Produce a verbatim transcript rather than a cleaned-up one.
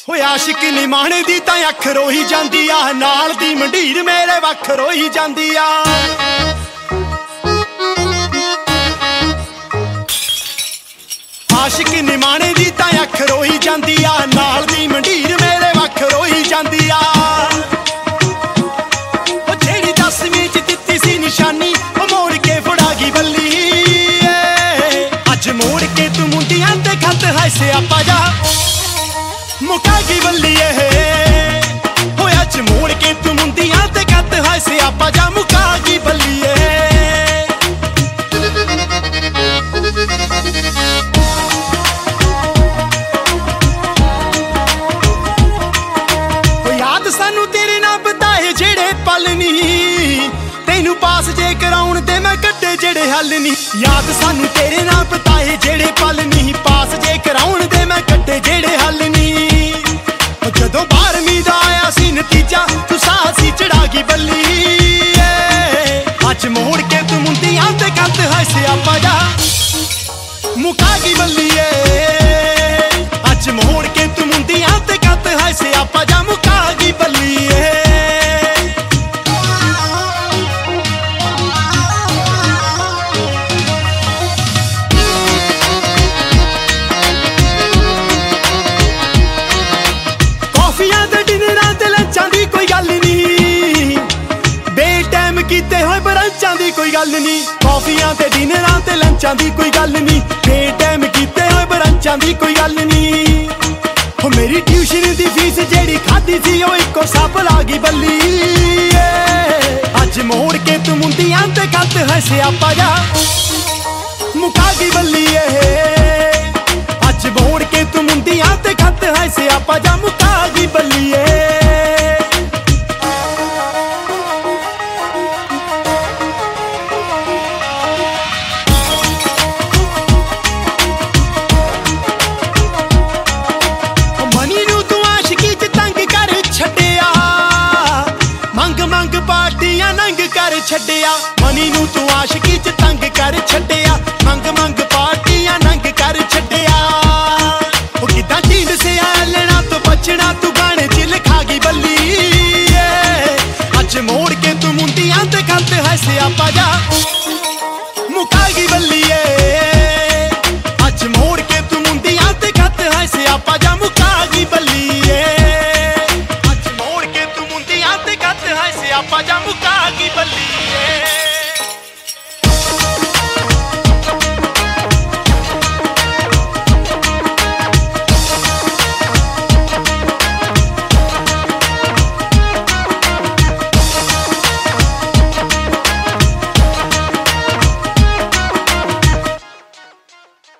ਹੋਏ ਆਸ਼ਿਕ ਨੀ ਮਾਣੇ ਦੀ ਤਾਂ ਅੱਖ ਰੋਈ ਜਾਂਦੀ ਆ, ਨਾਲ ਦੀ ਮੰਡੀਰ ਮੇਰੇ ਵੱਖ ਰੋਈ ਜਾਂਦੀ ਆ। ਆਸ਼ਿਕ ਨੀ ਮਾਣੇ ਦੀ ਤਾਂ ਅੱਖ ਰੋਈ ਜਾਂਦੀ ਆ, ਨਾਲ ਦੀ ਮੰਡੀਰ ਮੇਰੇ ਵੱਖ ਰੋਈ ਜਾਂਦੀ ਆ। ਉਹ ਜਿਹੜੀ ਦਸਵੀਂ ਚ ਦਿੱਤੀ ਸੀ ਨਿਸ਼ਾਨੀ, ਉਹ ਮੋੜ ਕੇ ਫੜਾ ਗਈ ਬੱਲੀ। ਅੱਜ ਮੋੜ ਕੇ ਤੂੰ ਮੁੰਡਿਆਂ ਤੇ ਖੱਤ ਹੈ ਸਿਆਪਾ ਜਾ ਮੁਕਾ ਗਈ ਬੱਲੀ। ਹੋਏ ਅੱਜ ਮੋੜ ਕੇ ਤੂੰ ਮੁੰਡਿਆਂ ਤੇ ਖੱਤ ਹੈ ਸਿਆਪਾ ਜਾ ਮੁਕਾ ਗਈ ਬੱਲੀ। ਤੈਨੂੰ ਪਾਸ ਜੇ ਕਰਾਉਣ ਤੇ ਮੈਂ ਕੱਢੇ ਜਿਹੜੇ ਹੱਲ ਨੀ, ਯਾਦ ਸਾਨੂੰ ਤੇਰੇ ਨਾਲ ਬਿਤਾਏ ਜਿਹੜੇ ਪਲ ਨੀ, ਪਾਸ ਜੇ ਕਰਾਉਣ ਤੇ ਮੈਂ ਕੱਢੇ ਜਿਹੜੇ ਹੱਲ ਨੀ। ਜਦੋਂ ਬਾਰਵੀਂ ਦਾ ਆਇਆ ਸੀ ਨਤੀਜਾ, ਤੂੰ ਸਾਹ ਸੀ ਚੜਾ ਗਈ ਬੱਲੀ। ਅੱਜ ਮੋੜ ਕੇ ਤੂੰ ਮੁੰਡਿਆਂ ਤੇ ਕੱਤ ਹੈ ਸਿਆਪਾ ਜਾ ਮੁਕਾ ਗਈ ਬੱਲੀ। ਅੱਜ ਮੋੜ ਕੇ ਤੂੰ ਮੁੰਡਿਆਂ ਤੇ ਕੱਤ ਹੈ ਸਿਆਪਾ ਜਾ ਮੁਕਾ ਗਈ ਬੱਲੀ। ਕੀਤੇ ਹੋਏ ਬਰੰਚਾਂ ਦੀ ਕੋਈ ਗੱਲ ਨੀ, ਕਾਫੀਆਂ ਤੇ ਡਿਨਰਾਂ ਤੇ ਲੰਚਾਂ ਦੀ ਕੋਈ ਗੱਲ ਨੀ, ਬੇਟਾਈਮ ਕੀਤੇ ਹੋਏ ਬਰੰਚਾਂ ਦੀ ਕੋਈ ਗੱਲ ਨੀ। ਹੋ ਮੇਰੀ ਟਿਊਸ਼ਨ ਦੀ ਫੀਸ ਜਿਹੜੀ ਖਾਦੀ ਸੀ ਉਹ ਇੱਕੋ ਸੱਪ ਲਾ ਗਈ ਬੱਲੀ। ਅੱਜ ਮੋੜ ਕੇ ਤੂੰ ਮੁੰਡਿਆਂ ਤੇ ਕੱਤ ਹੈ ਸਿਆਪਾ ਜਾ ਮੁਕਾ ਗਈ ਬੱਲੀ। ਅੱਜ ਮੋੜ ਕੇ ਤੂੰ ਮੁੰਡਿਆਂ ਤੇ ਕੱਤ ਹੈ ਸਿਆਪਾ ਜਾ ਮੁਕਾ ਗਈ ਬੱਲੀ। ਛੱਡਿਆ ਮਨੀ ਨੂੰ ਤੂੰ ਆਸ਼ਕੀ ਚ ਤੰਗ ਕਰ ਛੱਡਿਆ, ਮੰਗ ਮੰਗ ਪਾਰਟੀਆਂ ਨੰਗ ਕਰ ਛੱਡਿਆ। ਉਹ ਕਿੱਦਾਂ ਜੀਂਦ ਸਿਆਲਣਾ ਤੋਂ ਬਚਣਾ ਤੂੰ ਗਾਣੇ ਚ ਲਿਖਾ ਗਈ ਬੱਲੀ। ਅੱਜ ਮੋੜ ਕੇ ਤੂੰ ਮੁੰਡਿਆਂ ਤੇ ਖੱਤ ਹੈ ਸਿਆਪਾ ਜਾ ਮੁਕਾ ਗਈ